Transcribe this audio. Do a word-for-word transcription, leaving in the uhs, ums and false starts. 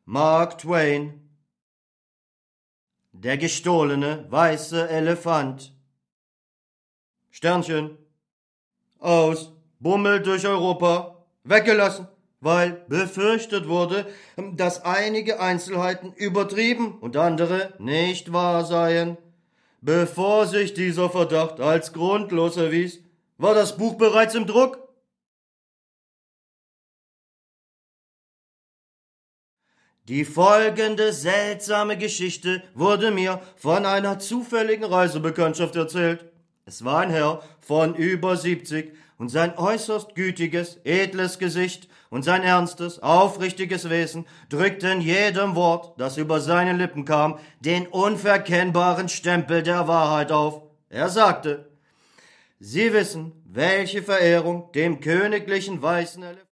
Mark Twain. Der gestohlene weiße Elefant. Sternchen. Aus. Bummelt durch Europa. Weggelassen, weil befürchtet wurde, dass einige Einzelheiten übertrieben und andere nicht wahr seien. Bevor sich dieser Verdacht als grundlos erwies, war das Buch bereits im Druck. Die folgende seltsame Geschichte wurde mir von einer zufälligen Reisebekanntschaft erzählt. Es war ein Herr von über siebzig und sein äußerst gütiges, edles Gesicht und sein ernstes, aufrichtiges Wesen drückten jedem Wort, das über seine Lippen kam, den unverkennbaren Stempel der Wahrheit auf. Er sagte: Sie wissen, welche Verehrung dem königlichen weißen Elefanten